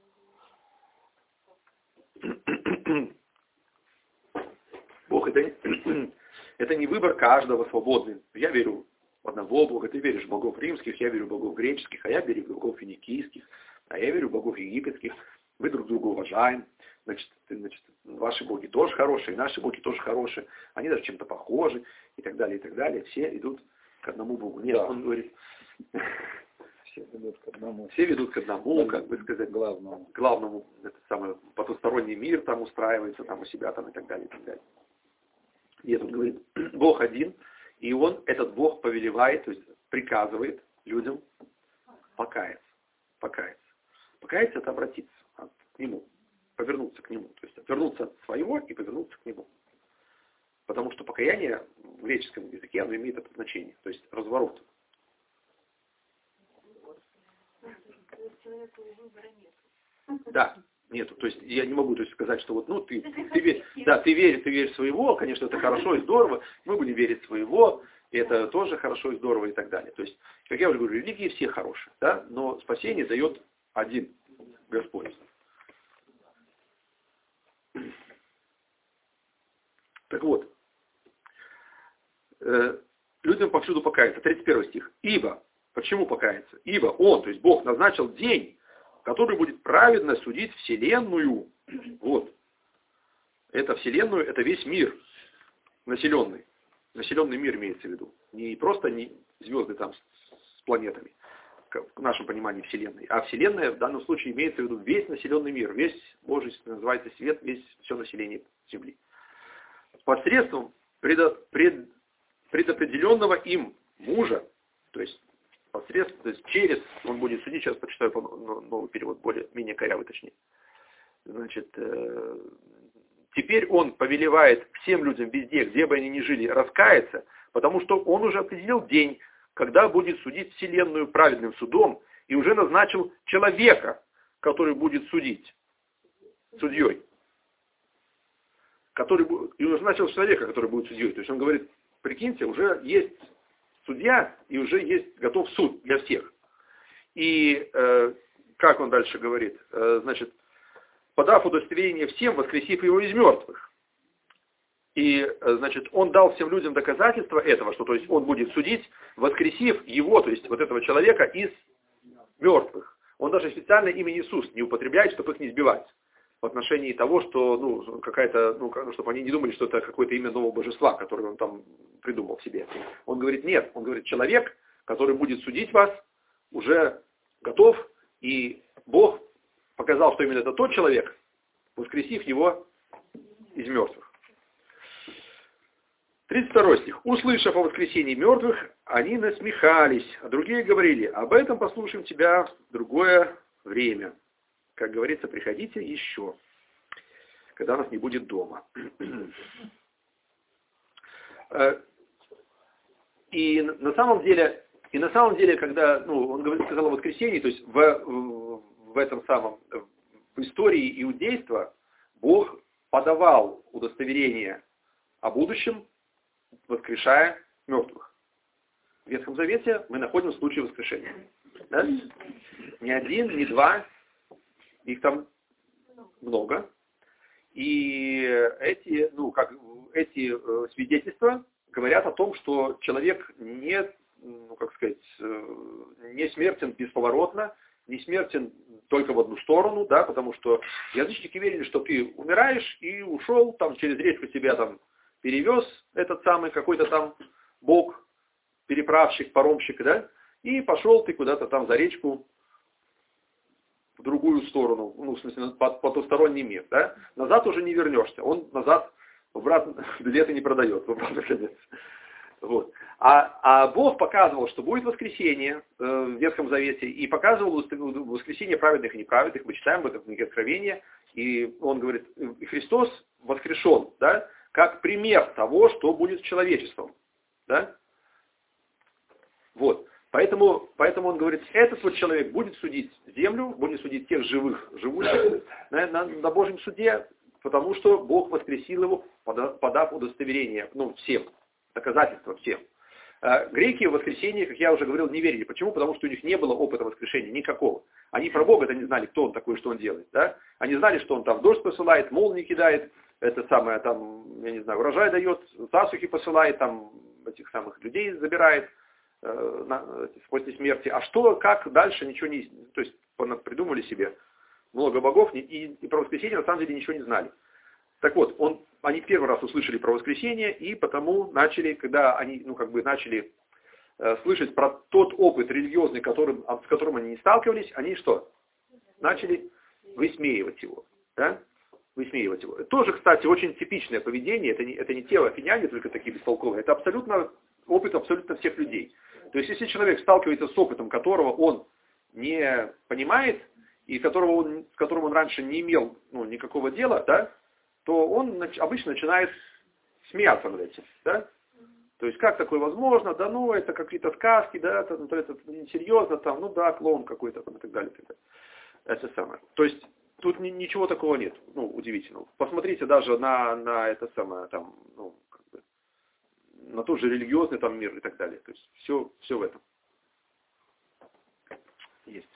Бог это не выбор каждого свободный. Я верю в одного Бога, ты веришь в богов римских, я верю в богов греческих, а я верю в богов финикийских, а я верю в богов египетских. Мы друг друга уважаем. Значит, ваши боги тоже хорошие, наши боги тоже хорошие. Они даже чем-то похожи и так далее, и так далее. Все идут к одному Богу. Нет, да. Он говорит... Все ведут к одному. Все ведут к одному, как бы сказать, главному, это самый потусторонний мир там устраивается, там у себя там и так далее, и так далее. Нет, он говорит, Бог один, и он, этот Бог повелевает, то есть приказывает людям покаяться. Покаяться это обратиться к Нему, повернуться к Нему, то есть отвернуться от своего и повернуться к Нему. Потому что покаяние в греческом языке оно имеет это значение, то есть разворот. Да, нету. То есть я не могу сказать, что вот, ну, ты веришь в своего, конечно, это хорошо и здорово, мы будем верить в своего, и это тоже хорошо и здорово и так далее. То есть, как я уже говорю, религии все хорошие, да, но спасение дает один Господь. Так вот, людям повсюду покаяться. 31 стих. Ибо, почему покаяться? Ибо Он, то есть Бог, назначил день, который будет праведно судить вселенную. Вот. Это вселенную, это весь мир населенный. Населенный мир имеется в виду. Не просто не звезды там с планетами, в нашем понимании вселенной, а вселенная в данном случае имеется в виду весь населенный мир, весь Божий, называется свет, весь все население Земли. Посредством предопределенного им мужа, то есть посредством, то есть через, он будет судить, сейчас почитаю новый перевод, более-менее корявый точнее. Значит, теперь он повелевает всем людям везде, где бы они ни жили, раскаяться, потому что он уже определил день, когда будет судить вселенную праведным судом, и уже назначил человека, который будет судить, судьей. И уже назначил человека, который будет судьей. То есть он говорит, прикиньте, уже есть судья, и уже есть готов суд для всех. И как он дальше говорит? Значит, подав удостоверение всем, воскресив его из мертвых. И, значит, он дал всем людям доказательства этого, что, то есть, он будет судить, воскресив его, то есть, вот этого человека из мертвых. Он даже специально имя Иисус не употребляет, чтобы их не сбивать. В отношении того, что, ну, какая-то, ну, чтобы они не думали, что это какое-то имя нового божества, которое он там придумал себе. Он говорит, нет, он говорит, человек, который будет судить вас, уже готов, и Бог показал, что именно это тот человек, воскресив его из мертвых. 32 стих. Услышав о воскресении мертвых, они насмехались, а другие говорили, об этом послушаем тебя в другое время. Как говорится, приходите еще, когда нас не будет дома. И на самом деле, когда он сказал о воскресении, то есть в этом самом, в истории иудейства Бог подавал удостоверение о будущем, воскрешая мертвых. В Ветхом Завете мы находим случай воскрешения. Да? Не один, не два, их там много. И эти свидетельства говорят о том, что человек не смертен бесповоротно, не смертен только в одну сторону, да, потому что язычники верили, что ты умираешь и ушел, там через речку тебя там перевез этот самый какой-то там бог, переправщик, паромщик, да, и пошел ты куда-то там за речку в другую сторону, ну, в смысле, потусторонний мир, да, назад уже не вернешься, он назад обратно билеты не продает, в обратный конец. Вот. А Бог показывал, что будет воскресение в Ветхом Завете, и показывал воскресение праведных и неправедных, мы читаем в этом книге Откровения, и он говорит, Христос воскрешен, да, как пример того, что будет с человечеством. Да? Вот. Поэтому он говорит, этот вот человек будет судить землю, будет судить тех живущих на Божьем суде, потому что Бог воскресил его, подав удостоверение, всем, доказательства всем. Греки в воскресенье, как я уже говорил, не верили. Почему? Потому что у них не было опыта воскрешения никакого. Они про Бога-то не знали, кто он такой, что он делает. Да? Они знали, что он там дождь посылает, молнии кидает, это самое, там, я не знаю, урожай дает, засухи посылает, там, этих самых людей забирает после смерти. А что, как дальше, ничего не... То есть придумали себе много богов, и про воскресенье на самом деле ничего не знали. Так вот, они первый раз услышали про воскресение, и потому начали, когда они начали слышать про тот опыт религиозный, с которым они не сталкивались, они что? Начали высмеивать его. Да? Высмеивать его. Тоже, кстати, очень типичное поведение, это не те афиняне только такие бестолковые, это абсолютно опыт абсолютно всех людей. То есть, если человек сталкивается с опытом, которого он не понимает, и с которым он раньше не имел никакого дела, да, то он обычно начинает смеяться над этим. Да? То есть, как такое возможно? Да ну, это какие-то сказки, да, это несерьезно, там, ну да, клоун какой-то, там, и так далее, и так далее. Это самое. То есть, тут ничего такого нет, ну, удивительного. Посмотрите даже на это самое, там, ну, как бы, на тот же религиозный там мир и так далее. То есть, все в этом есть.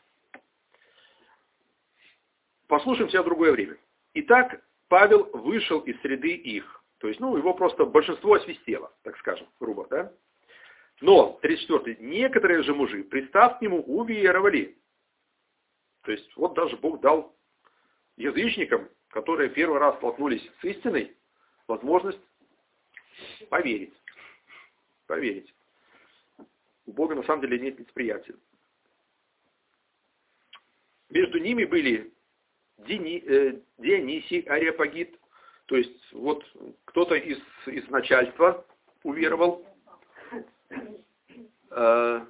Послушаем себя в другое время. Итак, Павел вышел из среды их. То есть, ну, его просто большинство освистело, так скажем, грубо, да? Но, 34-й, некоторые же мужи, пристав к нему, уверовали. То есть, вот даже Бог дал язычникам, которые первый раз столкнулись с истиной, возможность поверить. Поверить. У Бога на самом деле нет неприятия. Между ними были Дионисий Ареопагит, то есть вот кто-то из начальства уверовал. Да,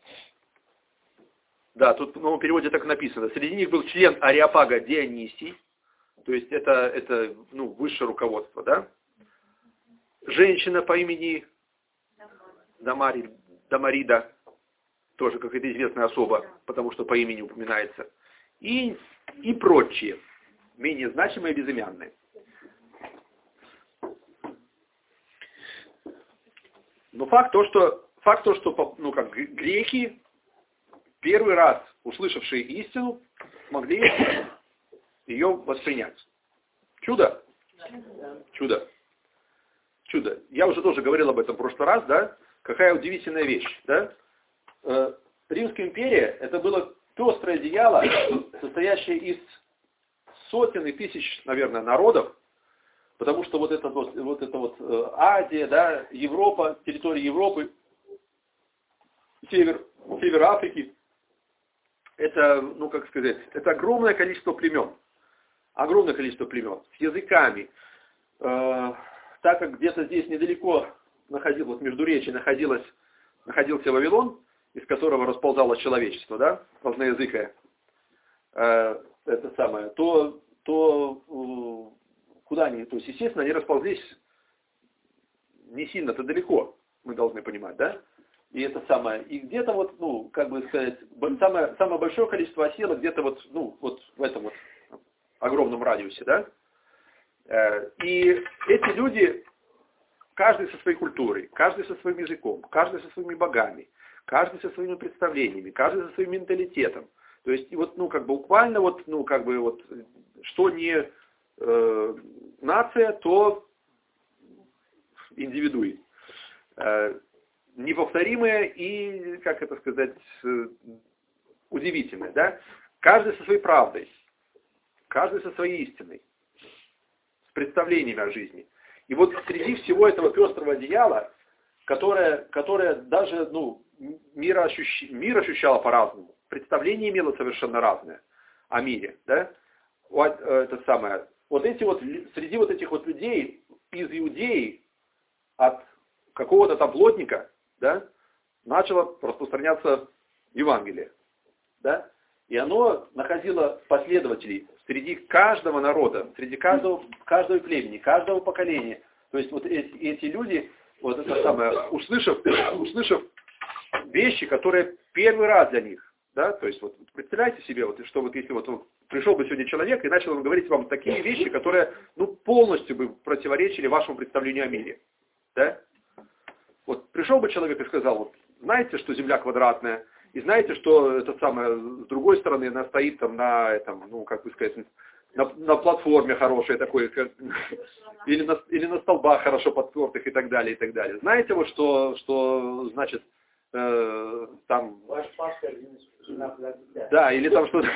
тут в новом переводе так написано. Среди них был член Ареопага Дионисий, то есть это ну, высшее руководство, да? Женщина по имени Дамарида, тоже какая-то известная особа, потому что по имени упоминается. И прочие, менее значимые, безымянные. Но факт то, что ну, как греки, первый раз услышавшие истину, смогли ее воспринять. Чудо? Чудо. Чудо. Я уже тоже говорил об этом в прошлый раз, да? Какая удивительная вещь, да? Римская империя, это было пестрое одеяло, состоящее из сотен и тысяч, наверное, народов, потому что вот эта вот Азия, да, Европа, территория Европы, север Африки, это, ну как сказать, это огромное количество племен. Огромное количество племен с языками. Так как где-то здесь недалеко находилось, вот Междуречье находился Вавилон, из которого расползалось человечество, да, разноязыкое, это самое, то куда они, то есть, естественно, они расползлись не сильно-то далеко, мы должны понимать, да, и это самое, и где-то вот, ну, как бы сказать, самое большое количество оселок где-то вот, ну, вот в этом вот огромном радиусе, да, и эти люди, каждый со своей культурой, каждый со своим языком, каждый со своими богами, каждый со своими представлениями, каждый со своим менталитетом. То есть, вот, ну, как бы буквально, вот, ну, как бы, вот, что не нация, то индивидуи. Неповторимое и, как это сказать, удивительное, да? Каждый со своей правдой, каждый со своей истиной, с представлениями о жизни. И вот среди всего этого пестрого одеяла, которое даже, ну, мир ощущало по-разному, представление имело совершенно разное о мире, да? Вот, это самое. Вот эти вот, среди вот этих вот людей из Иудеи, от какого-то там плотника, да, начало распространяться Евангелие, да? И оно находило последователей среди каждого народа, среди каждого племени, каждого поколения. То есть вот эти люди, вот это самое, услышав вещи, которые первый раз для них, да, то есть вот представляете себе, вот, что вот если вот пришел бы сегодня человек и начал говорить вам такие вещи, которые, ну, полностью бы противоречили вашему представлению о мире, да? Вот пришел бы человек и сказал, вот, знаете, что Земля квадратная, и знаете, что это самое, с другой стороны, она стоит там на этом, ну, как бы сказать, на платформе хорошей такой, или на столбах хорошо подпертых и так далее, и так далее. Знаете, вот что значит, там... Ваш пастор, да, или там что-то...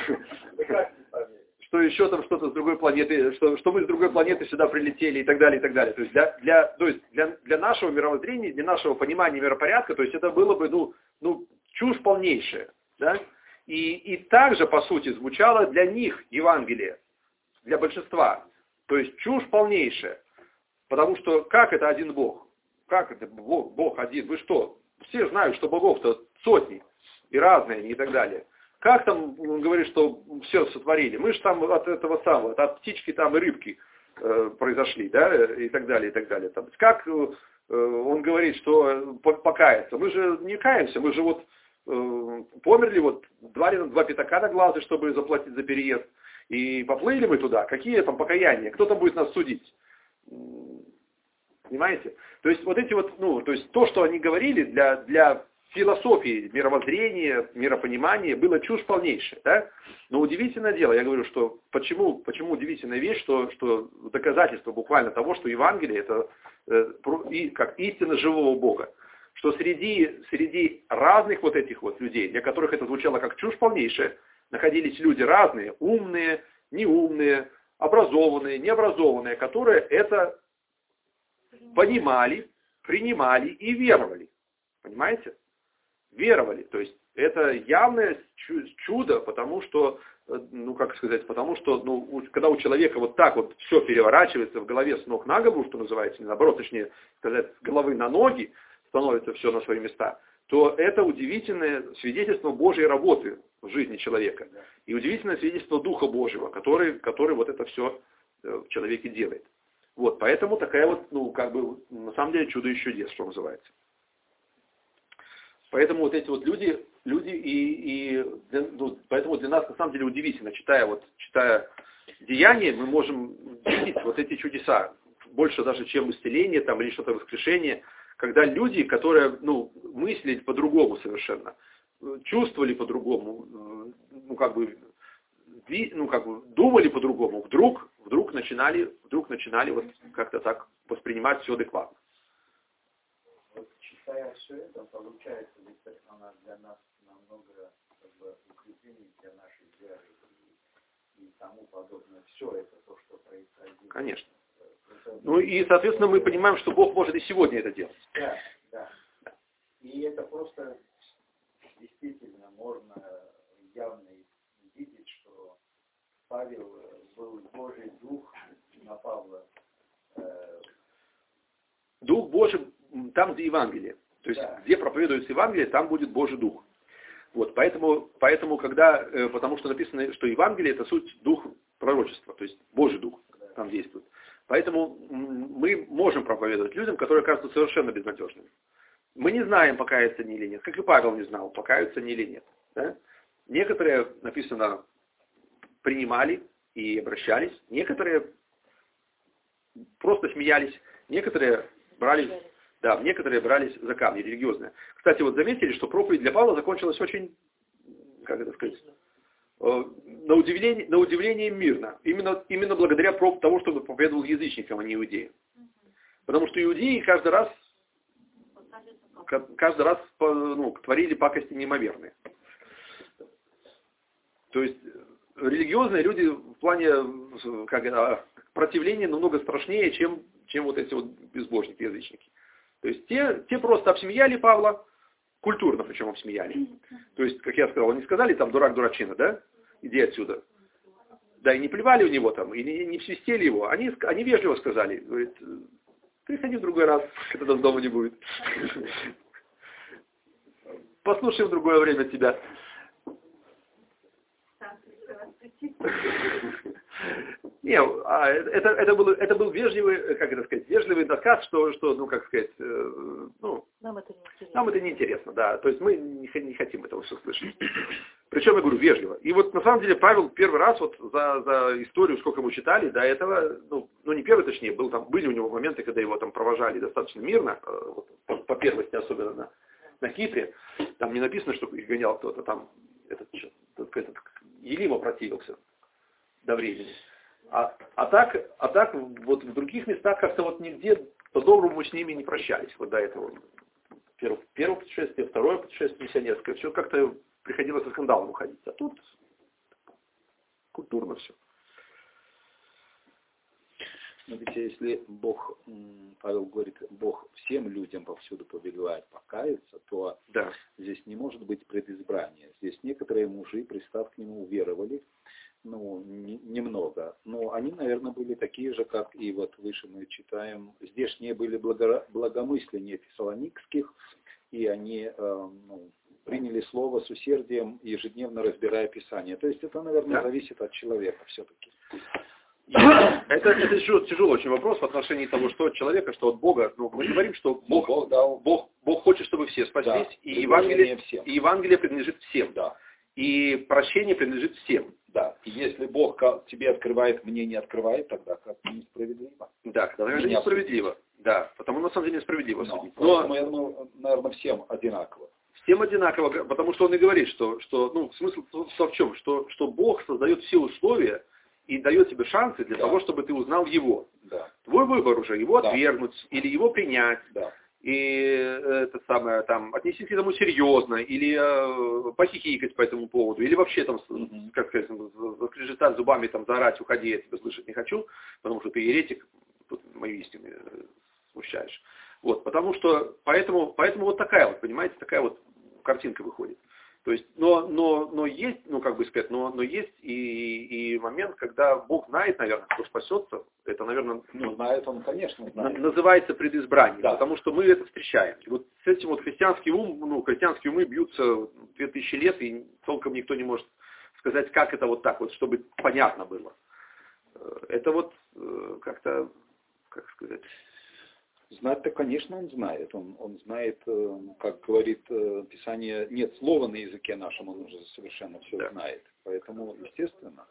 Что еще там что-то с другой планеты, что мы с другой планеты сюда прилетели и так далее, и так далее. То есть для нашего мировоззрения, для нашего понимания миропорядка, то есть это было бы, ну чушь полнейшая, да? И также, по сути, звучало для них Евангелие, для большинства. То есть чушь полнейшая. Потому что как это один Бог? Как это Бог один? Вы что? Все знают, что богов-то сотни и разные они и так далее. Как там, он говорит, что все сотворили? Мы же там от этого самого, от птички там и рыбки произошли, да, и так далее, и так далее. Там, как он говорит, что покаяться. Мы же не каемся, мы же вот померли, вот два пятака на глазы, чтобы заплатить за переезд. И поплыли мы туда. Какие там покаяния? Кто там будет нас судить? Понимаете? То есть вот эти вот, то есть то, что они говорили для философии, мировоззрения, миропонимания, было чушь полнейшая. Да? Но удивительное дело, я говорю, что почему удивительная вещь, что доказательство буквально того, что Евангелие это как истина живого Бога. Что среди разных вот этих вот людей, для которых это звучало как чушь полнейшая, находились люди разные, умные, неумные, образованные, необразованные, которые это понимали, принимали и веровали. Понимаете? Веровали. То есть это явное чудо, потому что, когда у человека вот так вот все переворачивается в голове с ног на голову, что называется, наоборот, точнее сказать, с головы на ноги, становится все на свои места, то это удивительное свидетельство Божьей работы в жизни человека. И удивительное свидетельство Духа Божьего, который вот это все в человеке делает. Вот, поэтому такая вот, на самом деле чудо-чудес, что называется. Поэтому вот эти вот люди поэтому для нас на самом деле удивительно, читая Деяния, мы можем видеть вот эти чудеса, больше даже, чем исцеление там, или что-то воскрешение, когда люди, которые мыслили по-другому совершенно, чувствовали по-другому, думали по-другому, вдруг начинали вот как-то так воспринимать все адекватно. Вот читая все это, получается, ведь она для нас намного укреплений для нашей веры и тому подобное. Все это то, что происходило. Конечно. И, соответственно, мы понимаем, что Бог может и сегодня это делать. Да. И это просто действительно можно явно видеть, что Павел был Божий Дух на Павла. Дух Божий там, где Евангелие. То есть, где проповедуется Евангелие, там будет Божий Дух. Вот, поэтому потому что написано, что Евангелие это суть Дух пророчества, то есть Божий Дух там действует. Поэтому мы можем проповедовать людям, которые кажутся совершенно безнадежными. Мы не знаем, покаяться они или нет. Как и Павел не знал, покаются они или нет. Да? Некоторые, написано, принимали и обращались. Некоторые просто смеялись. Некоторые брались за камни религиозные. Кстати, вот заметили, что проповедь для Павла закончилась очень, на удивление мирно. Именно благодаря тому, что он проповедовал язычникам, а не иудеям. Потому что иудеи каждый раз творили пакости неимоверные. То есть религиозные люди в плане противления намного страшнее, чем вот эти вот безбожники, язычники. То есть те просто обсмеяли Павла, культурно причем обсмеяли. То есть, как я сказал, они сказали там дурак, дурачина, да? Иди отсюда. Да, и не плевали у него там, и не свистели его. Они вежливо сказали, говорит, приходи в другой раз, когда дома не будет. Послушаем в другое время тебя. Не, это был вежливый, вежливый доказ, что нам это не интересно, да. То есть мы не хотим этого все слышать. Причем, я говорю, вежливо. И вот на самом деле Павел первый раз вот за историю, сколько мы читали, до этого, не первый, точнее, были у него моменты, когда его там провожали достаточно мирно, вот, по первости, особенно на Кипре. Там не написано, что их гонял кто-то там, этот Елима противился до времени. А так вот в других местах как-то вот нигде по-доброму с ними не прощались. Вот до этого. Первое путешествие, второе путешествие миссионерское. Все как-то приходилось со скандалом уходить. А тут культурно все. Но ведь если Павел говорит, Бог всем людям повсюду повелевает покаяться, то здесь не может быть предизбрания. Здесь некоторые мужи, пристав к нему, уверовали, немного. Но они, наверное, были такие же, как и вот выше мы читаем. Здешние были благомысленнее фессалоникских, и они приняли слово с усердием, ежедневно разбирая Писание. То есть это, наверное, зависит от человека все-таки. Это тяжелый очень вопрос в отношении того, что от человека, что от Бога. Ну, мы говорим, что Бог хочет, чтобы все спаслись, да, и Евангелие принадлежит всем. Да. И прощение принадлежит всем. Да. И если Бог тебе открывает, мне не открывает, тогда как несправедливо. Да, тогда же несправедливо. Да, потому на самом деле несправедливо. Но я думаю, наверное, всем одинаково. Всем одинаково, потому что он и говорит, что смысл в чем? Что Бог создает все условия и дает тебе шансы для того, чтобы ты узнал Его. Да. Твой выбор уже, его отвергнуть или его принять. Да. И это самое, там, отнестись к этому серьезно, или похихикать по этому поводу, или вообще там, как сказать, заскрежетать зубами, там, заорать, уходи, я тебя слышать не хочу, потому что ты еретик, тут мою истину смущаешь. Вот, поэтому вот такая вот, понимаете, такая вот картинка выходит. То есть, но есть, как бы сказать, но есть и момент, когда Бог знает, наверное, кто спасется. Это, наверное, знает он, конечно, знает. Называется предизбрание, да. Потому что мы это встречаем. И вот с этим вот христианские умы бьются 2000 лет, и толком никто не может сказать, как это вот так вот, чтобы понятно было. Это вот как-то, как сказать... Знать-то, конечно, он знает. Он знает, как говорит Писание, нет слова на языке нашем, он уже совершенно все знает. Поэтому, естественно.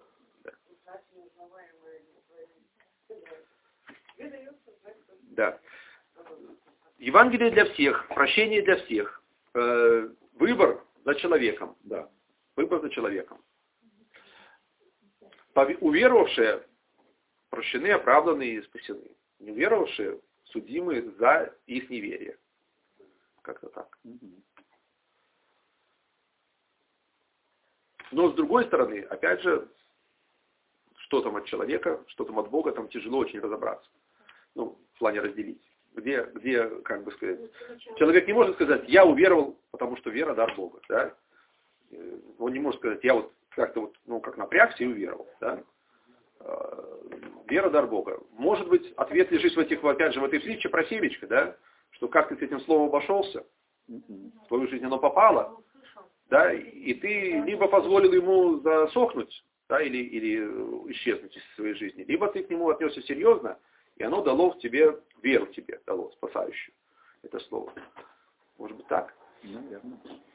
Да. Евангелие для всех, прощение для всех. Выбор за человеком. Да. Выбор за человеком. Уверовавшие прощены, оправданы и спасены. Неуверовавшие судимы за их неверие. Как-то так. Но с другой стороны, опять же, что там от человека, что там от Бога, там тяжело очень разобраться. В плане разделить. Где, как бы сказать, человек не может сказать, я уверовал, потому что вера дар Бога. Да? Он не может сказать, я вот как-то как напрягся и уверовал. Да? Вера дар Бога. Может быть, ответ лежит опять же, в этой притче про семечко, да? Что как ты с этим словом обошелся, в твою жизнь оно попало, да? И ты либо позволил ему засохнуть, да, или исчезнуть из своей жизни, либо ты к нему отнесся серьезно, и оно дало в тебе, веру тебе дало, спасающую, это слово. Может быть так? Наверное.